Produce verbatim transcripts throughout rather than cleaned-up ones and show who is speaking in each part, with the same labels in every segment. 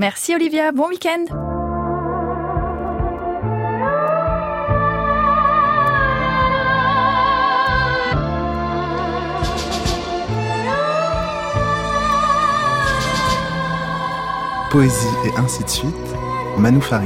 Speaker 1: Merci Olivia, bon week-end.
Speaker 2: Poésie et ainsi de suite, Manu Farine.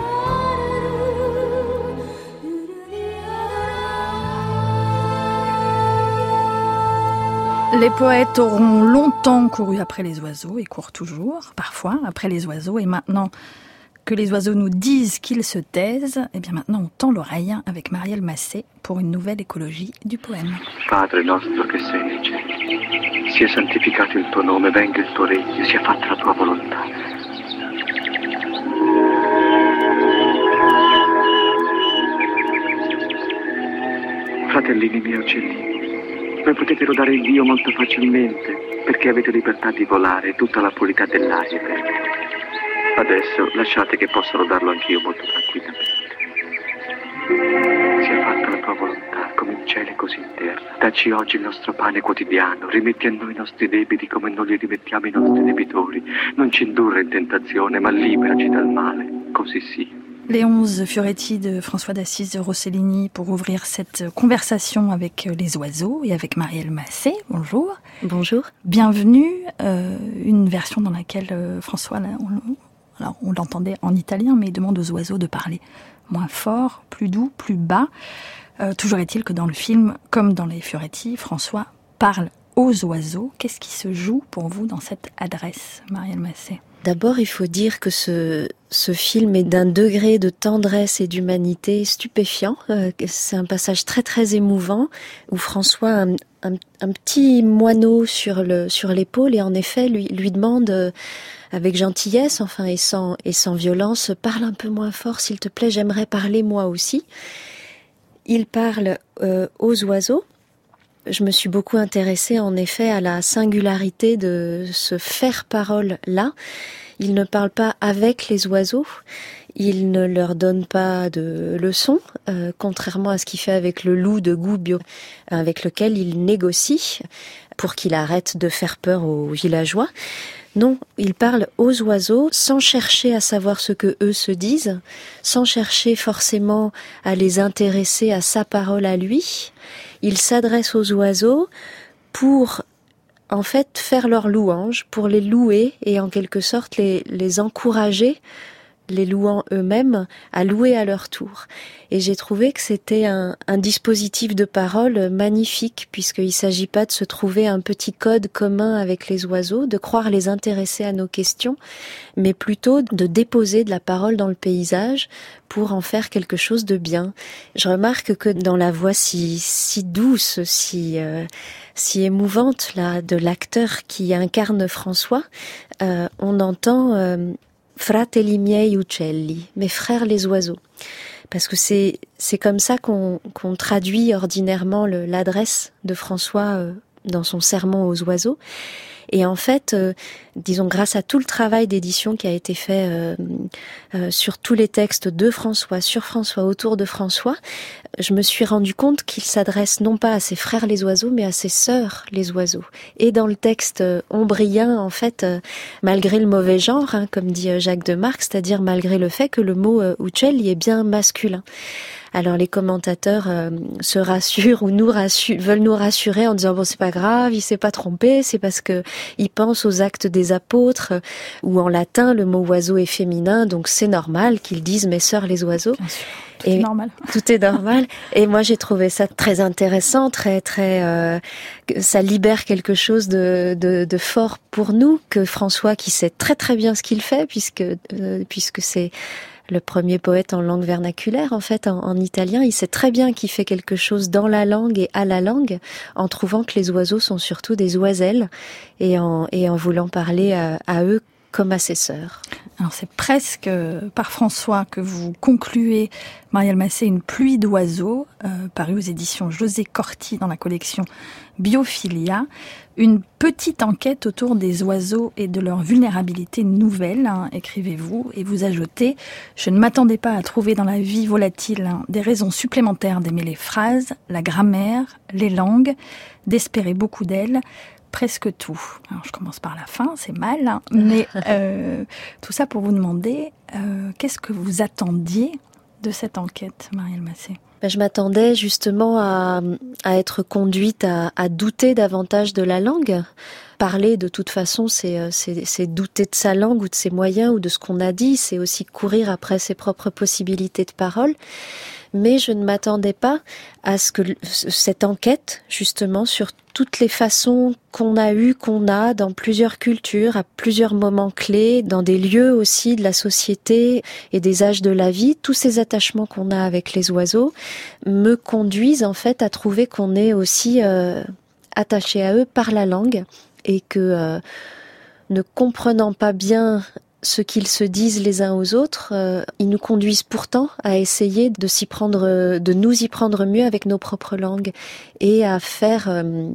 Speaker 1: Les poètes auront longtemps couru après les oiseaux et courent toujours, parfois, après les oiseaux. Et maintenant que les oiseaux nous disent qu'ils se taisent, eh bien maintenant on tend l'oreille avec Marielle Massé pour une nouvelle écologie du poème.
Speaker 3: Padre nostro che sei nei cieli, sia santificato il tuo nome, venga il tuo regno, sia fatta la tua volontà. Fratellini miei uccellini, voi potete lodare il Dio molto facilmente, perché avete libertà di volare e tutta la purità dell'aria per voi. Adesso lasciate che possa lodarlo anch'io molto tranquillamente. Sia fatta la tua volontà, come in cielo e così in terra. Dacci oggi il nostro pane quotidiano, rimetti a noi i nostri debiti come noi li rimettiamo ai nostri debitori. Non ci indurre in tentazione, ma liberaci dal male, così sia.
Speaker 1: Les onze Fioretti de François d'Assise Rossellini pour ouvrir cette conversation avec les oiseaux et avec Marielle Massé. Bonjour.
Speaker 4: Bonjour.
Speaker 1: Bienvenue. Euh, une version dans laquelle euh, François, on, alors on l'entendait en italien, mais il demande aux oiseaux de parler moins fort, plus doux, plus bas. Euh, toujours est-il que dans le film, comme dans les Fioretti, François parle aux oiseaux. Qu'est-ce qui se joue pour vous dans cette adresse, Marielle Massé ?
Speaker 4: D'abord, il faut dire que ce, ce film est d'un degré de tendresse et d'humanité stupéfiant. Euh, c'est un passage très très émouvant où François a un, un, un petit moineau sur le sur l'épaule et en effet lui lui demande euh, avec gentillesse, enfin et sans et sans violence, parle un peu moins fort s'il te plaît, j'aimerais parler moi aussi. Il parle euh, aux oiseaux. Je me suis beaucoup intéressée en effet à la singularité de ce faire-parole-là. Il ne parle pas avec les oiseaux, il ne leur donne pas de leçons, euh, contrairement à ce qu'il fait avec le loup de Gubbio, avec lequel il négocie pour qu'il arrête de faire peur aux villageois. Non, il parle aux oiseaux sans chercher à savoir ce que eux se disent, sans chercher forcément à les intéresser à sa parole à lui. Il s'adresse aux oiseaux pour, en fait, faire leur louange, pour les louer et en quelque sorte les, les encourager, les louant eux-mêmes, à louer à leur tour. Et j'ai trouvé que c'était un, un dispositif de parole magnifique, puisqu'il ne s'agit pas de se trouver un petit code commun avec les oiseaux, de croire les intéresser à nos questions, mais plutôt de déposer de la parole dans le paysage pour en faire quelque chose de bien. Je remarque que dans la voix si, si douce, si, euh, si émouvante là, de l'acteur qui incarne François, euh, on entend... Euh, Fratelli miei uccelli, mes frères les oiseaux, parce que c'est c'est comme ça qu'on qu'on traduit ordinairement le, l'adresse de François euh, dans son sermon aux oiseaux. Et en fait, euh, disons grâce à tout le travail d'édition qui a été fait euh, euh, sur tous les textes de François, sur François, autour de François, je me suis rendu compte qu'il s'adresse non pas à ses frères les oiseaux, mais à ses sœurs les oiseaux. Et dans le texte euh, ombrien, en fait, euh, malgré le mauvais genre, hein, comme dit euh, Jacques de Marck, c'est-à-dire malgré le fait que le mot euh, uccelli est bien masculin. Alors les commentateurs euh, se rassurent ou nous rassurent, veulent nous rassurer en disant bon c'est pas grave, il s'est pas trompé, c'est parce que il pense aux actes des apôtres euh, où en latin le mot oiseau est féminin, donc c'est normal qu'ils disent mes sœurs les oiseaux.
Speaker 1: Bien sûr, tout
Speaker 4: et
Speaker 1: est normal.
Speaker 4: Tout est normal. Et moi j'ai trouvé ça très intéressant, très très euh, ça libère quelque chose de, de de fort pour nous que François qui sait très très bien ce qu'il fait puisque euh, puisque c'est le premier poète en langue vernaculaire, en fait, en, en italien, il sait très bien qu'il fait quelque chose dans la langue et à la langue, en trouvant que les oiseaux sont surtout des oiselles, et en, et en voulant parler à, à eux comme à ses sœurs.
Speaker 1: Alors c'est presque par François que vous concluez, Marielle Massé, une pluie d'oiseaux, euh, parue aux éditions José Corti dans la collection Biophilia. Une petite enquête autour des oiseaux et de leur vulnérabilité nouvelle, hein, écrivez-vous, et vous ajoutez « Je ne m'attendais pas à trouver dans la vie volatile hein, des raisons supplémentaires d'aimer les phrases, la grammaire, les langues, d'espérer beaucoup d'elles. presque tout. Alors je commence par la fin, c'est mal, hein, mais euh, tout ça pour vous demander euh, qu'est-ce que vous attendiez de cette enquête, Marielle Massé?
Speaker 4: Ben, je m'attendais justement à, à être conduite à, à douter davantage de la langue. Parler, de toute façon, c'est, c'est, c'est douter de sa langue ou de ses moyens ou de ce qu'on a dit. C'est aussi courir après ses propres possibilités de parole. Mais je ne m'attendais pas à ce que cette enquête, justement, sur toutes les façons qu'on a eues, qu'on a dans plusieurs cultures, à plusieurs moments clés, dans des lieux aussi de la société et des âges de la vie, tous ces attachements qu'on a avec les oiseaux, me conduisent en fait à trouver qu'on est aussi euh, attaché à eux par la langue et que, euh, ne comprenant pas bien ce qu'ils se disent les uns aux autres, euh, ils nous conduisent pourtant à essayer de s'y prendre, de nous y prendre mieux avec nos propres langues et à faire euh,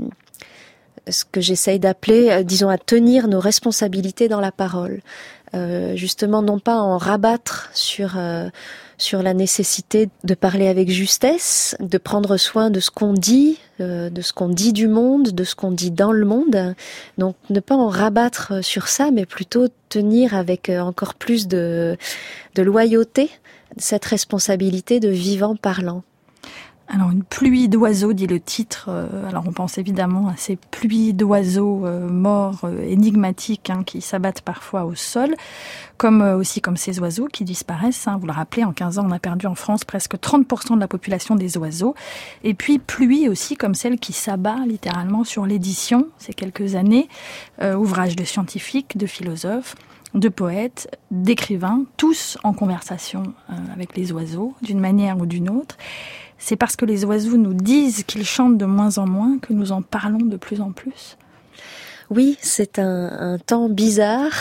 Speaker 4: ce que j'essaye d'appeler, euh, disons, à tenir nos responsabilités dans la parole. Euh, justement, non pas en rabattre sur euh, sur la nécessité de parler avec justesse, de prendre soin de ce qu'on dit, euh, de ce qu'on dit du monde, de ce qu'on dit dans le monde. Donc, ne pas en rabattre sur ça, mais plutôt tenir avec encore plus de, de loyauté cette responsabilité de vivant parlant.
Speaker 1: Alors, une pluie d'oiseaux, dit le titre. Alors, on pense évidemment à ces pluies d'oiseaux euh, morts, euh, énigmatiques, hein, qui s'abattent parfois au sol, comme euh, aussi comme ces oiseaux qui disparaissent. Hein. Vous le rappelez, en quinze ans, on a perdu en France presque trente pour cent de la population des oiseaux. Et puis, pluie aussi comme celle qui s'abat littéralement sur l'édition, ces quelques années. Euh, ouvrages de scientifiques, de philosophes, de poètes, d'écrivains, tous en conversation euh, avec les oiseaux, d'une manière ou d'une autre. C'est parce que les oiseaux nous disent qu'ils chantent de moins en moins que nous en parlons de plus en plus.
Speaker 4: Oui, c'est un, un temps bizarre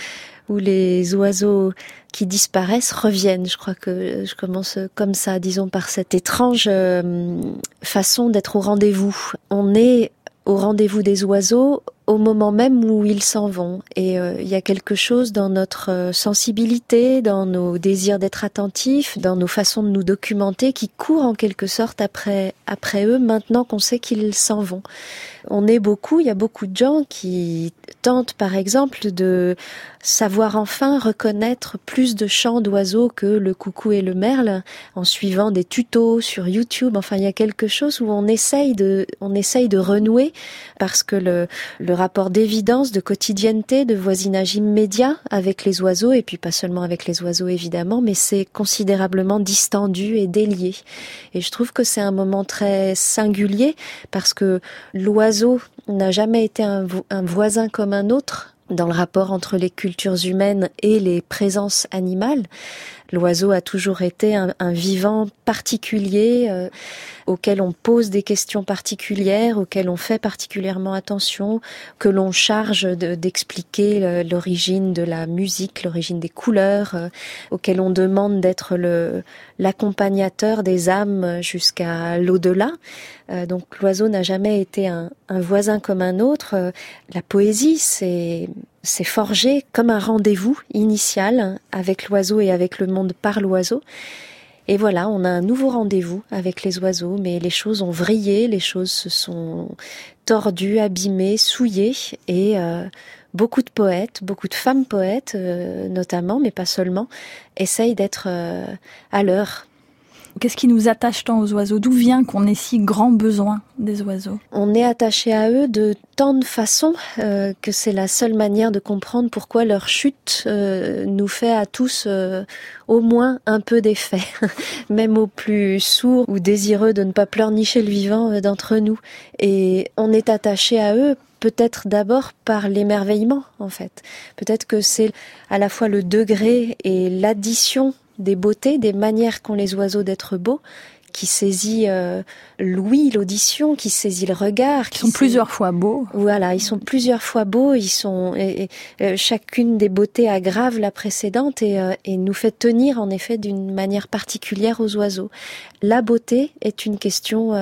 Speaker 4: où les oiseaux qui disparaissent reviennent. Je crois que je commence comme ça, disons, par cette étrange euh, façon d'être au rendez-vous. On est au rendez-vous des oiseaux au moment même où ils s'en vont. Et euh, il y a quelque chose dans notre sensibilité, dans nos désirs d'être attentifs, dans nos façons de nous documenter qui court en quelque sorte après, après eux maintenant qu'on sait qu'ils s'en vont. On est beaucoup, il y a beaucoup de gens qui tentent par exemple de savoir enfin reconnaître plus de chants d'oiseaux que le coucou et le merle en suivant des tutos sur YouTube. Enfin, il y a quelque chose où on essaye de, on essaye de renouer parce que le, le rapport d'évidence, de quotidienneté, de voisinage immédiat avec les oiseaux, et puis pas seulement avec les oiseaux évidemment, mais c'est considérablement distendu et délié. Et je trouve que c'est un moment très singulier parce que l'oiseau n'a jamais été un, vo- un voisin comme un autre dans le rapport entre les cultures humaines et les présences animales. L'oiseau a toujours été un, un vivant particulier euh, auquel on pose des questions particulières, auquel on fait particulièrement attention, que l'on charge de, d'expliquer l'origine de la musique, l'origine des couleurs, euh, auquel on demande d'être le, l'accompagnateur des âmes jusqu'à l'au-delà. Euh, donc l'oiseau n'a jamais été un, un voisin comme un autre. Euh, la poésie, c'est... C'est forgé comme un rendez-vous initial avec l'oiseau et avec le monde par l'oiseau. Et voilà, on a un nouveau rendez-vous avec les oiseaux, mais les choses ont vrillé, les choses se sont tordues, abîmées, souillées, et euh, beaucoup de poètes, beaucoup de femmes poètes euh, notamment, mais pas seulement, essayent d'être euh, à l'heure.
Speaker 1: Qu'est-ce qui nous attache tant aux oiseaux? D'où vient qu'on ait si grand besoin des oiseaux?
Speaker 4: On est attaché à eux de tant de façons euh, que c'est la seule manière de comprendre pourquoi leur chute euh, nous fait à tous euh, au moins un peu d'effet, même aux plus sourds ou désireux de ne pas pleurnicher le vivant euh, d'entre nous. Et on est attaché à eux peut-être d'abord par l'émerveillement, en fait. Peut-être que c'est à la fois le degré et l'addition des beautés, des manières qu'ont les oiseaux d'être beaux, qui saisit euh, l'ouïe, l'audition, qui saisit le regard.
Speaker 1: Qui sont plusieurs fois beaux.
Speaker 4: Voilà, ils sont plusieurs fois beaux, ils sont et, et, euh, chacune des beautés aggrave la précédente et, euh, et nous fait tenir en effet d'une manière particulière aux oiseaux. La beauté est une question euh,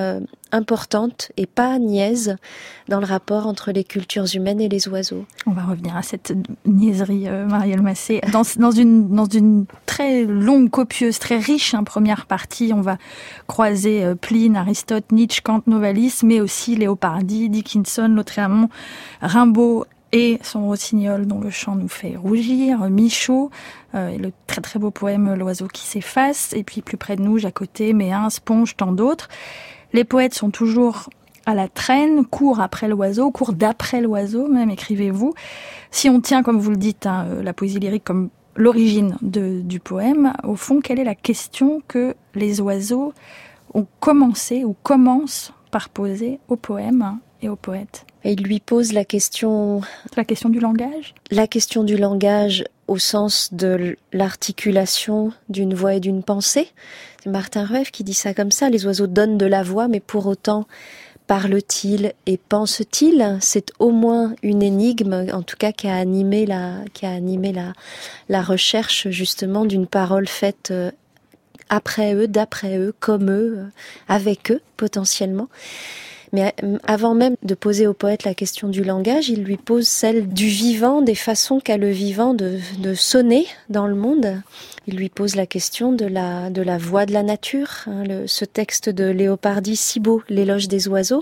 Speaker 4: importante et pas niaise dans le rapport entre les cultures humaines et les oiseaux.
Speaker 1: On va revenir à cette niaiserie, euh, Marielle Massé. Dans, dans, une, dans une très longue, copieuse, très riche hein, première partie, on va croiser euh, Pline, Aristote, Nietzsche, Kant, Novalis, mais aussi Léopardi, Dickinson, Lautréamont, Rimbaud et son rossignol dont le chant nous fait rougir, Michaud, euh, et le très très beau poème L'oiseau qui s'efface, et puis plus près de nous, Jacotet, Méhin, Sponge, tant d'autres. Les poètes sont toujours à la traîne, courent après l'oiseau, courent d'après l'oiseau, même, écrivez-vous. Si on tient, comme vous le dites, hein, la poésie lyrique comme l'origine de, du poème, au fond, quelle est la question que les oiseaux ont commencé ou commencent par poser au poème et au poète?
Speaker 4: Et il lui pose la question...
Speaker 1: La question du langage?
Speaker 4: La question du langage au sens de l'articulation d'une voix et d'une pensée. C'est Martin Rueff qui dit ça comme ça. Les oiseaux donnent de la voix, mais pour autant parle-t-il et pense-t-il? C'est au moins une énigme, en tout cas, qui a animé la, qui a animé la, la recherche justement d'une parole faite après eux, d'après eux, comme eux, avec eux, potentiellement. Mais avant même de poser au poète la question du langage, il lui pose celle du vivant, des façons qu'a le vivant de, de sonner dans le monde. Il lui pose la question de la, de la voix de la nature. Hein, le, ce texte de Léopardi, si beau, l'éloge des oiseaux,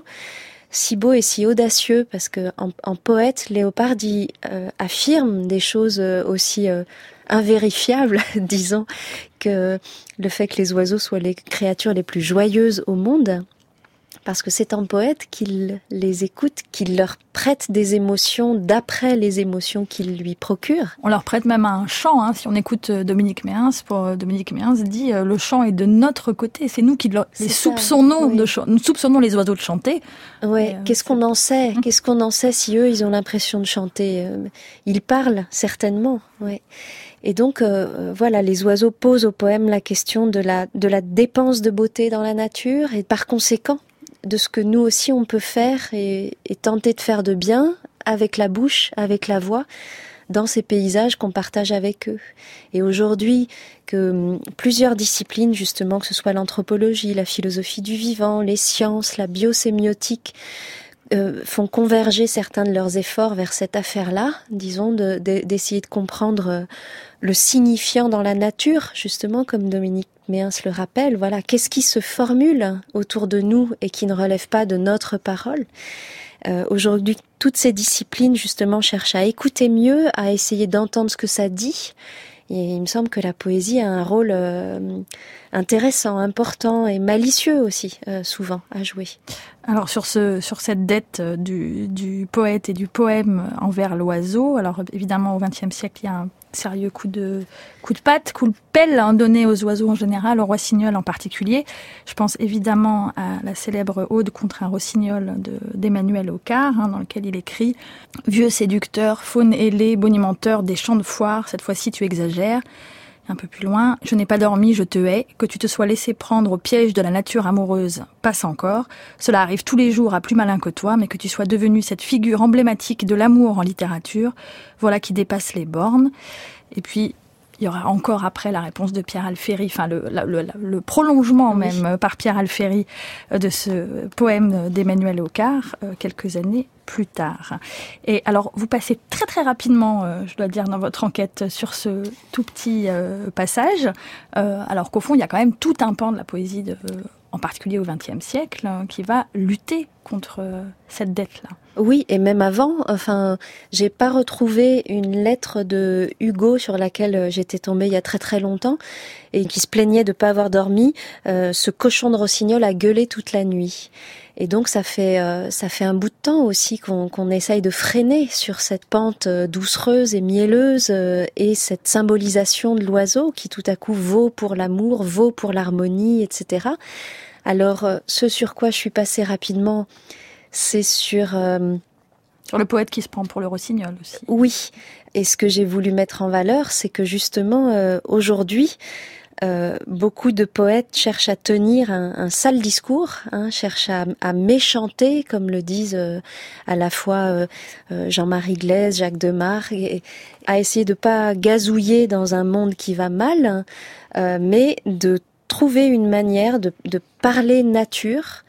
Speaker 4: si beau et si audacieux, parce que en, en poète, Léopardi euh, affirme des choses aussi euh, invérifiables, disons, que le fait que les oiseaux soient les créatures les plus joyeuses au monde. Parce que c'est en poète qu'il les écoute, qu'il leur prête des émotions d'après les émotions qu'il lui procure.
Speaker 1: On leur prête même un chant, hein. Si on écoute Dominique Méhens, pour Dominique Méhens dit euh, le chant est de notre côté, c'est nous qui le, les soupçonnons, oui. de ch- nous soupçonnons les oiseaux de chanter.
Speaker 4: Ouais, euh, qu'est-ce qu'on en sait?
Speaker 1: Mmh.
Speaker 4: Qu'est-ce qu'on en sait si eux ils ont l'impression de chanter? Ils parlent certainement, ouais. Et donc, euh, voilà, les oiseaux posent au poème la question de la, de la dépense de beauté dans la nature et par conséquent, de ce que nous aussi on peut faire et, et tenter de faire de bien avec la bouche, avec la voix, dans ces paysages qu'on partage avec eux. Et aujourd'hui, que plusieurs disciplines, justement, que ce soit l'anthropologie, la philosophie du vivant, les sciences, la biosémiotique, euh, font converger certains de leurs efforts vers cette affaire-là, disons, de, de, d'essayer de comprendre le signifiant dans la nature, justement, comme Dominique Méhens le rappelle, voilà, qu'est-ce qui se formule autour de nous et qui ne relève pas de notre parole. Euh, aujourd'hui, toutes ces disciplines, justement, cherchent à écouter mieux, à essayer d'entendre ce que ça dit. Et il me semble que la poésie a un rôle euh, intéressant, important et malicieux aussi, euh, souvent, à jouer.
Speaker 1: Alors sur ce, sur cette dette du, du poète et du poème envers l'oiseau, alors évidemment au vingtième siècle, il y a un sérieux coup de, coup de patte, coup de pelle hein, donné aux oiseaux en général, au rossignol en particulier. Je pense évidemment à la célèbre ode contre un rossignol de, d'Emmanuel Aucard, hein, dans lequel il écrit « Vieux séducteur, faune ailé, bonimenteur des champs de foire, cette fois-ci tu exagères ». Un peu plus loin, « Je n'ai pas dormi, je te hais, que tu te sois laissé prendre au piège de la nature amoureuse, passe encore. Cela arrive tous les jours à plus malin que toi, mais que tu sois devenu cette figure emblématique de l'amour en littérature, voilà qui dépasse les bornes. » Et puis, il y aura encore après la réponse de Pierre Alféry, enfin le, le, le, le prolongement oui. même par Pierre Alféry de ce poème d'Emmanuel Aucard, quelques années plus tard. Et alors, vous passez très très rapidement, euh, je dois dire, dans votre enquête sur ce tout petit euh, passage, euh, alors qu'au fond, il y a quand même tout un pan de la poésie, de, euh, en particulier au vingtième siècle, euh, qui va lutter contre euh, cette dette-là.
Speaker 4: Oui, et même avant, enfin, j'ai pas retrouvé une lettre de Hugo sur laquelle j'étais tombée il y a très très longtemps et qui se plaignait de pas avoir dormi. Euh, ce cochon de rossignol a gueulé toute la nuit. Et donc ça fait euh, ça fait un bout de temps aussi qu'on, qu'on essaye de freiner sur cette pente euh, doucereuse et mielleuse euh, et cette symbolisation de l'oiseau qui tout à coup vaut pour l'amour, vaut pour l'harmonie, et cetera. Alors euh, ce sur quoi je suis passée rapidement, c'est sur... Euh,
Speaker 1: sur le poète qui se prend pour le rossignol aussi.
Speaker 4: Oui, et ce que j'ai voulu mettre en valeur, c'est que justement euh, aujourd'hui, Euh, beaucoup de poètes cherchent à tenir un, un sale discours, hein, cherchent à, à méchanter, comme le disent euh, à la fois euh, euh, Jean-Marie Glaise, Jacques Demare, et, et à essayer de pas gazouiller dans un monde qui va mal, euh, mais de trouver une manière de, de parler nature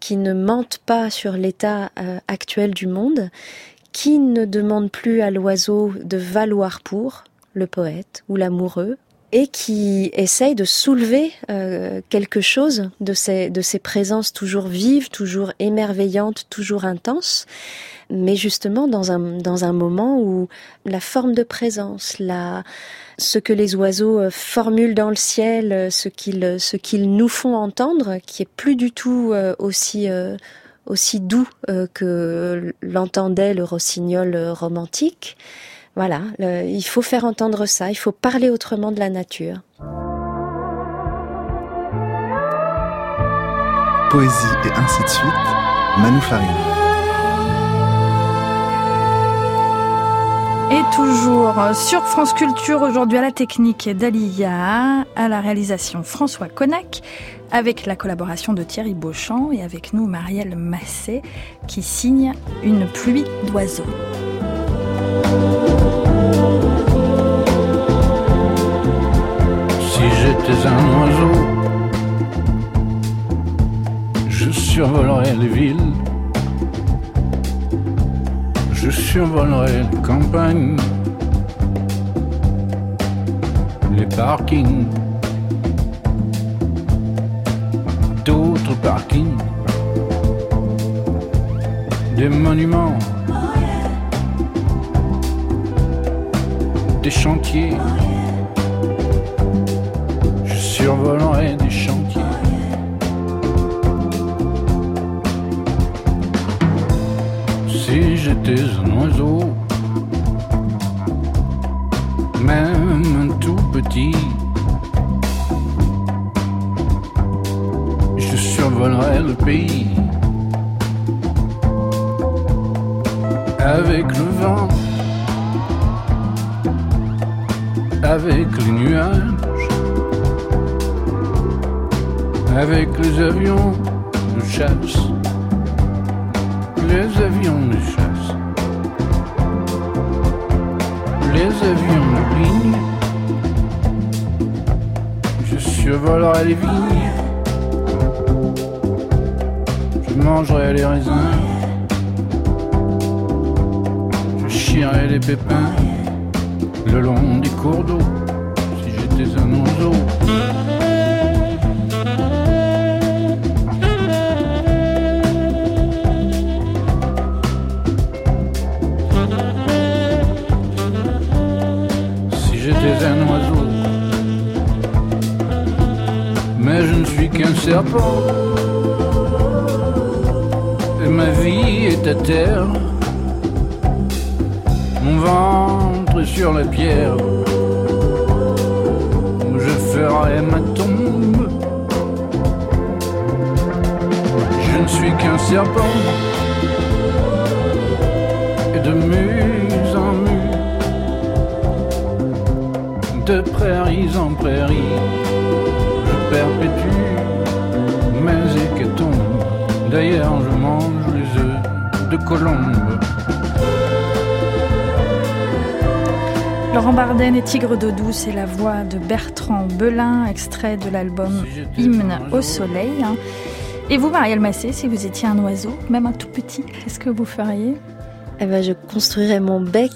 Speaker 4: qui ne mentent pas sur l'état euh, actuel du monde, qui ne demandent plus à l'oiseau de valoir pour le poète ou l'amoureux, et qui essayent de soulever euh, quelque chose de ces, de ces présences toujours vives, toujours émerveillantes, toujours intenses, mais justement dans un, dans un moment où la forme de présence, la, ce que les oiseaux formulent dans le ciel, ce qu'ils, ce qu'ils nous font entendre, qui est plus du tout euh, aussi, euh, aussi doux euh, que l'entendait le rossignol romantique. Voilà, le, il faut faire entendre ça, il faut parler autrement de la nature.
Speaker 2: Poésie et ainsi de suite, Manu Farina.
Speaker 1: Et toujours sur France Culture, aujourd'hui à la technique d'Alia, à la réalisation François Connac, avec la collaboration de Thierry Beauchamp et avec nous Marielle Massé, qui signe Une pluie d'oiseaux.
Speaker 5: Si j'étais un oiseau, je survolerais les villes, je survolerais les campagnes, les parkings, d'autres parkings, des monuments, des chantiers. Je survolerai des chantiers. Si j'étais un oiseau, même un tout petit, je survolerai le pays avec le vent, avec les nuages, avec les avions de chasse, les avions de chasse, les avions de ligne, je survolerai les vignes, je mangerai les raisins, je chierai les pépins le long des cours d'eau, si j'étais un oiseau. Si j'étais un oiseau, mais je ne suis qu'un serpent, et ma vie est à terre, mon ventre sur la pierre, où je ferai ma tombe. Je ne suis qu'un serpent, et de muse en mue, de prairies en prairies, je perpétue mes hécatombes. D'ailleurs je mange les œufs de colombe.
Speaker 1: Laurent Barden et Tigre d'eau douce et la voix de Bertrand Belin, extrait de l'album Hymne au soleil. Et vous, Marielle Massé, si vous étiez un oiseau, même un tout petit, qu'est-ce que vous feriez ?
Speaker 4: Eh ben, je construirais mon bec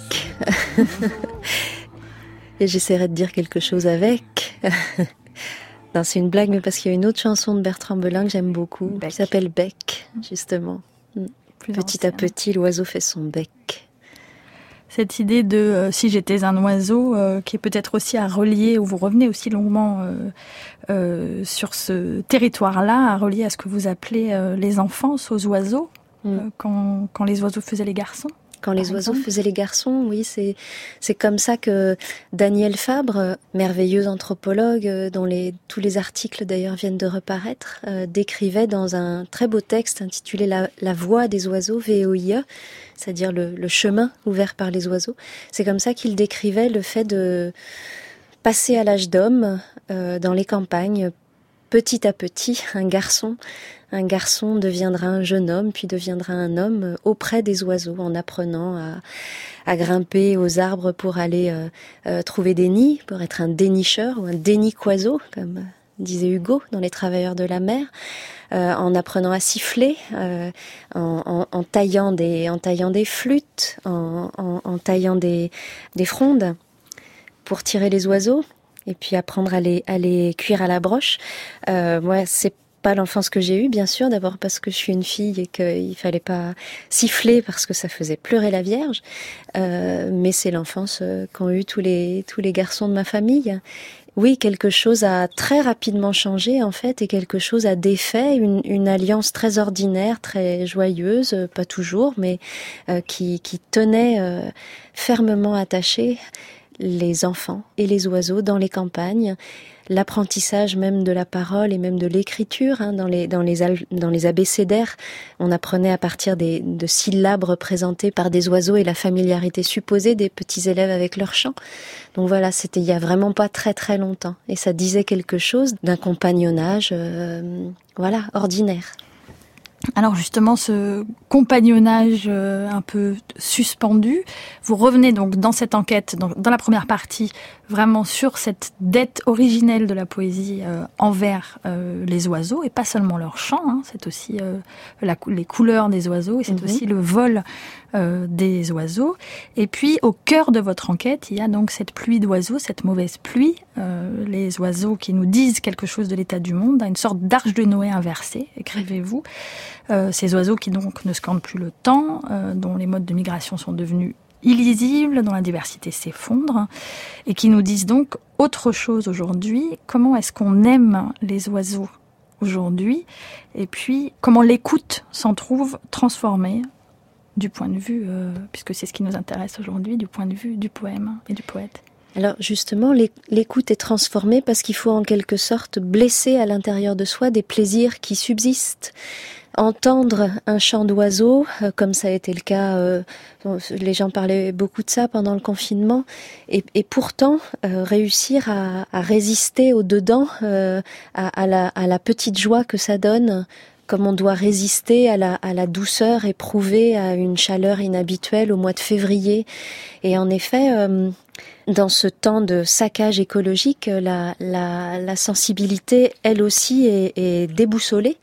Speaker 4: et j'essaierais de dire quelque chose avec. Non, c'est une blague, mais parce qu'il y a une autre chanson de Bertrand Belin que j'aime beaucoup, bec. Qui s'appelle Bec, justement. Plus petit ancien. À petit, l'oiseau fait son bec.
Speaker 1: Cette idée de euh, si j'étais un oiseau, euh, qui est peut-être aussi à relier, où vous revenez aussi longuement euh, euh, sur ce territoire-là, à relier à ce que vous appelez euh, les enfances aux oiseaux, mm. euh, quand, quand les oiseaux faisaient les garçons.
Speaker 4: Quand les oiseaux faisaient les garçons, oui, c'est c'est comme ça que Daniel Fabre, merveilleux anthropologue dont les tous les articles d'ailleurs viennent de reparaître, euh, décrivait dans un très beau texte intitulé La, la voie des oiseaux, V O I E, c'est-à-dire le, le chemin ouvert par les oiseaux. C'est comme ça qu'il décrivait le fait de passer à l'âge d'homme euh, dans les campagnes. Petit à petit, un garçon, un garçon deviendra un jeune homme, puis deviendra un homme auprès des oiseaux, en apprenant à, à grimper aux arbres pour aller euh, euh, trouver des nids, pour être un dénicheur ou un déniquoiseau, comme disait Hugo dans Les Travailleurs de la mer, euh, en apprenant à siffler, euh, en, en, en taillant des, en taillant des flûtes, en, en, en taillant des, des frondes pour tirer les oiseaux, et puis apprendre à les, à les cuire à la broche. Euh, moi, c'est pas l'enfance que j'ai eue, bien sûr, d'abord parce que je suis une fille et qu'il fallait pas siffler parce que ça faisait pleurer la Vierge, euh, mais c'est l'enfance euh, qu'ont eu tous les, tous les garçons de ma famille. Oui, quelque chose a très rapidement changé, en fait, et quelque chose a défait, une, une alliance très ordinaire, très joyeuse, euh, pas toujours, mais euh, qui, qui tenait euh, fermement attachés les enfants et les oiseaux dans les campagnes, l'apprentissage même de la parole et même de l'écriture, hein, dans les dans les al- dans les abécédaires, on apprenait à partir des de syllabes représentées par des oiseaux et la familiarité supposée des petits élèves avec leur chant. Donc voilà, c'était il y a vraiment pas très très longtemps, et ça disait quelque chose d'un compagnonnage, euh, voilà, ordinaire.
Speaker 1: Alors justement, ce compagnonnage euh, un peu suspendu, vous revenez donc dans cette enquête, dans, dans la première partie, vraiment sur cette dette originelle de la poésie euh, envers euh, les oiseaux, et pas seulement leur chant, hein, c'est aussi euh, la, les couleurs des oiseaux, et c'est mmh. aussi le vol euh, des oiseaux. Et puis, au cœur de votre enquête, il y a donc cette pluie d'oiseaux, cette mauvaise pluie, euh, les oiseaux qui nous disent quelque chose de l'état du monde, une sorte d'arche de Noé inversée, écrivez-vous. Euh, ces oiseaux qui donc ne scandent plus le temps, euh, dont les modes de migration sont devenus illisibles, dont la diversité s'effondre, et qui nous disent donc autre chose aujourd'hui. Comment est-ce qu'on aime les oiseaux aujourd'hui, et puis comment l'écoute s'en trouve transformée du point de vue, euh, puisque c'est ce qui nous intéresse aujourd'hui, du point de vue du poème et du poète.
Speaker 4: Alors justement, l'écoute est transformée parce qu'il faut en quelque sorte blesser à l'intérieur de soi des plaisirs qui subsistent. Entendre un chant d'oiseau, euh, comme ça a été le cas, euh, les gens parlaient beaucoup de ça pendant le confinement, et, et pourtant euh, réussir à, à résister au dedans, euh, à, à, la, à la petite joie que ça donne, comme on doit résister à la, à la douceur éprouvée à une chaleur inhabituelle au mois de février. Et en effet, euh, dans ce temps de saccage écologique, la, la, la sensibilité, elle aussi, est, est déboussolée.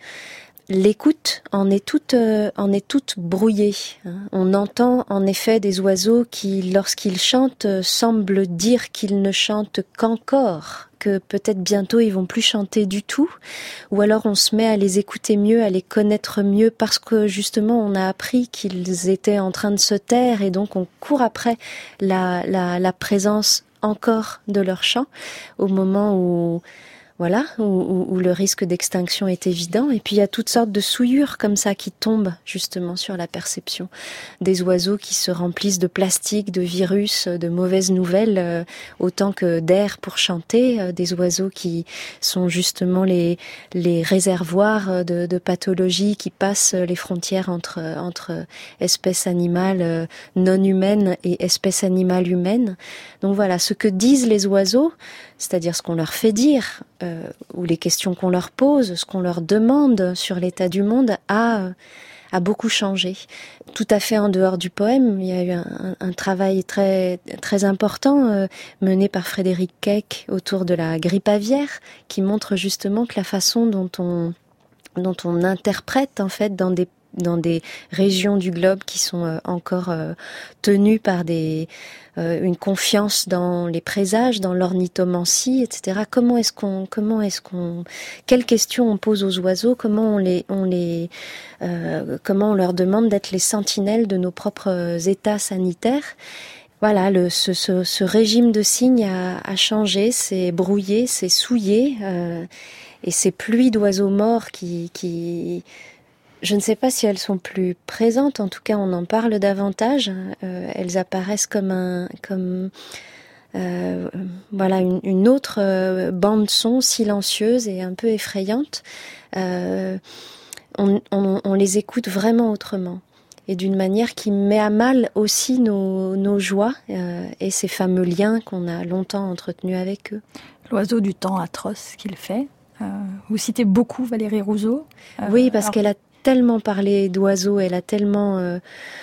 Speaker 4: L'écoute en est toute, euh, en est toute brouillée. On entend en effet des oiseaux qui, lorsqu'ils chantent, semblent dire qu'ils ne chantent qu'encore, que peut-être bientôt ils vont plus chanter du tout, ou alors on se met à les écouter mieux, à les connaître mieux, parce que justement on a appris qu'ils étaient en train de se taire, et donc on court après la, la, la présence encore de leur chant, au moment où Voilà, où, où, où le risque d'extinction est évident. Et puis il y a toutes sortes de souillures comme ça qui tombent justement sur la perception. Des oiseaux qui se remplissent de plastique, de virus, de mauvaises nouvelles, euh, autant que d'air pour chanter. Euh, des oiseaux qui sont justement les, les réservoirs de, de pathologies qui passent les frontières entre, entre espèces animales euh, non humaines et espèces animales humaines. Donc voilà, ce que disent les oiseaux, c'est-à-dire ce qu'on leur fait dire, euh, ou les questions qu'on leur pose, ce qu'on leur demande sur l'état du monde, a, a beaucoup changé. Tout à fait en dehors du poème, il y a eu un, un travail très, très important euh, mené par Frédéric Keck autour de la grippe aviaire, qui montre justement que la façon dont on, dont on interprète en fait dans des dans des régions du globe qui sont euh, encore euh, tenues par des euh, une confiance dans les présages, dans l'ornithomancie, et cetera. Comment est-ce qu'on, comment est-ce qu'on, quelles questions on pose aux oiseaux, comment on les, on les, euh, comment on leur demande d'être les sentinelles de nos propres états sanitaires. Voilà, le, ce, ce, ce régime de signes a, a changé, c'est brouillé, c'est souillé, euh, et ces pluies d'oiseaux morts qui, qui je ne sais pas si elles sont plus présentes, en tout cas on en parle davantage, euh, elles apparaissent comme un, comme euh, voilà une, une autre euh, bande son silencieuse et un peu effrayante. Euh, on, on, on les écoute vraiment autrement, et d'une manière qui met à mal aussi nos, nos joies euh, et ces fameux liens qu'on a longtemps entretenus avec eux.
Speaker 1: L'oiseau du temps atroce qu'il fait. Euh, vous citez beaucoup Valérie Rousseau.
Speaker 4: Euh, oui, parce alors... qu'elle a tellement parlé d'oiseaux, elle a tellement euh,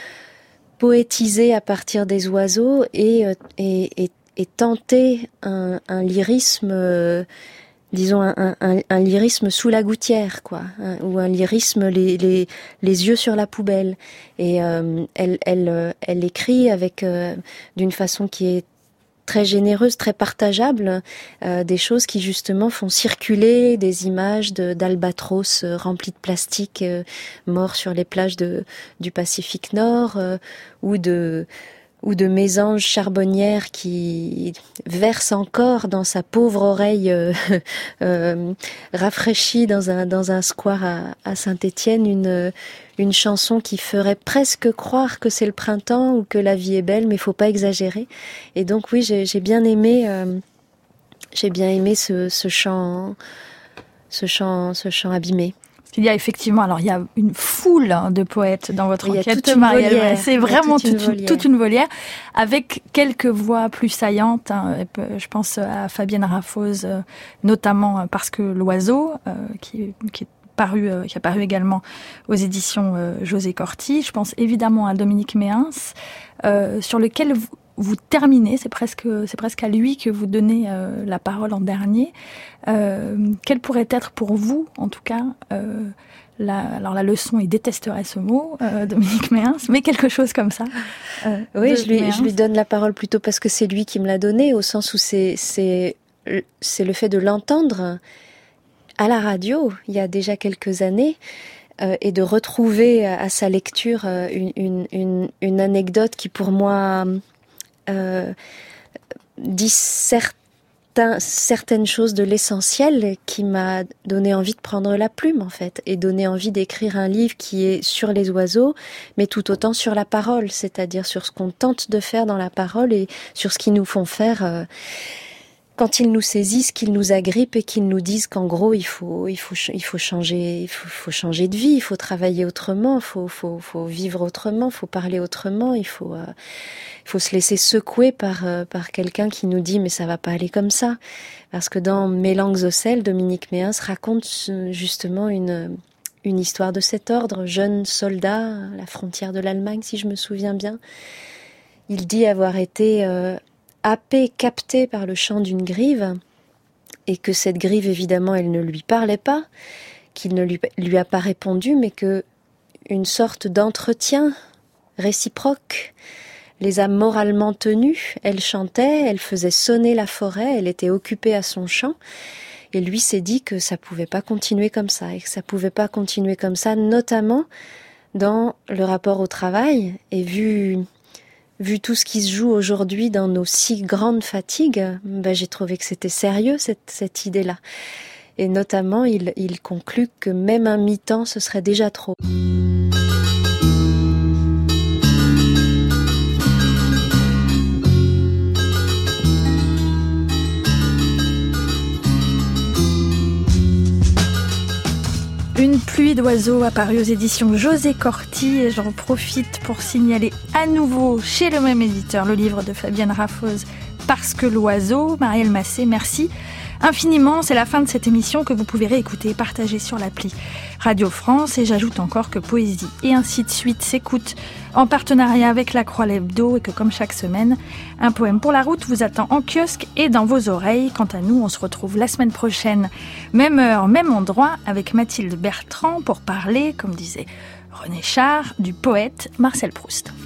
Speaker 4: poétisé à partir des oiseaux et, euh, et, et, et tenté un, un lyrisme euh, disons, un, un, un lyrisme sous la gouttière, quoi, hein, ou un lyrisme les, les, les yeux sur la poubelle. Et euh, elle, elle, elle écrit avec euh, d'une façon qui est très généreuse, très partageable, euh, des choses qui justement font circuler des images de, d'albatros euh, remplis de plastique euh, morts sur les plages de, du Pacifique Nord, euh, ou de ou de mésanges charbonnières qui versent encore dans sa pauvre oreille euh, euh, rafraîchie dans un dans un square à, à Saint-Étienne une une chanson qui ferait presque croire que c'est le printemps ou que la vie est belle, mais il faut pas exagérer. Et donc oui, j'ai, j'ai bien aimé, euh, j'ai bien aimé ce, ce chant, ce chant, ce chant abîmé.
Speaker 1: Il y a effectivement, alors il y a une foule de poètes dans votre
Speaker 4: oui,
Speaker 1: enquête, Marielle. C'est vraiment toute, toute,
Speaker 4: une,
Speaker 1: toute une volière, avec quelques voix plus saillantes. Hein. Je pense à Fabienne Raffose, notamment parce que l'oiseau, euh, qui, qui est paru, euh, qui a paru également aux éditions euh, José Corti. Je pense évidemment à Dominique Méhens, euh, sur lequel vous, vous terminez, c'est presque, c'est presque à lui que vous donnez euh, la parole en dernier. Euh, quelle pourrait être pour vous, en tout cas, euh, la, alors la leçon, il détesterait ce mot, euh, Dominique Méhens, mais quelque chose comme ça.
Speaker 4: Euh, oui, je lui, je lui donne la parole plutôt parce que c'est lui qui me l'a donnée, au sens où c'est, c'est, c'est le fait de l'entendre à la radio, il y a déjà quelques années, euh, et de retrouver à, à sa lecture euh, une, une, une, une anecdote qui, pour moi, euh, dit certains, certaines choses de l'essentiel, qui m'a donné envie de prendre la plume, en fait, et donné envie d'écrire un livre qui est sur les oiseaux, mais tout autant sur la parole, c'est-à-dire sur ce qu'on tente de faire dans la parole et sur ce qu'ils nous font faire euh, quand ils nous saisissent, qu'ils nous agrippent et qu'ils nous disent qu'en gros il faut il faut il faut changer il faut, faut changer de vie, il faut travailler autrement, il faut faut faut vivre autrement, il faut parler autrement, il faut euh, il faut se laisser secouer par euh, par quelqu'un qui nous dit mais ça va pas aller comme ça, parce que dans Mes langues au sel, Dominique Méhens raconte justement une une histoire de cet ordre. Jeune soldat à la frontière de l'Allemagne, si je me souviens bien, il dit avoir été euh, happé, capté par le chant d'une grive, et que cette grive, évidemment, elle ne lui parlait pas, qu'il ne lui, lui a pas répondu, mais que une sorte d'entretien réciproque les a moralement tenus. Elle chantait, elle faisait sonner la forêt, elle était occupée à son chant, et lui s'est dit que ça pouvait pas continuer comme ça, et que ça pouvait pas continuer comme ça, notamment dans le rapport au travail, et vu... Vu tout ce qui se joue aujourd'hui dans nos si grandes fatigues, ben j'ai trouvé que c'était sérieux cette, cette idée-là. Et notamment, il, il conclut que même un mi-temps, ce serait déjà trop.
Speaker 1: Une pluie d'oiseaux apparue aux éditions José Corti, et j'en profite pour signaler à nouveau chez le même éditeur le livre de Fabienne Raffose, Parce que l'oiseau. Marielle Massé, merci infiniment. C'est la fin de cette émission que vous pouvez réécouter et partager sur l'appli Radio France. Et j'ajoute encore que Poésie et ainsi de suite s'écoute en partenariat avec La Croix l'Hebdo, et que comme chaque semaine, un poème pour la route vous attend en kiosque et dans vos oreilles. Quant à nous, on se retrouve la semaine prochaine, même heure, même endroit, avec Mathilde Bertrand pour parler, comme disait René Char, du poète Marcel Proust.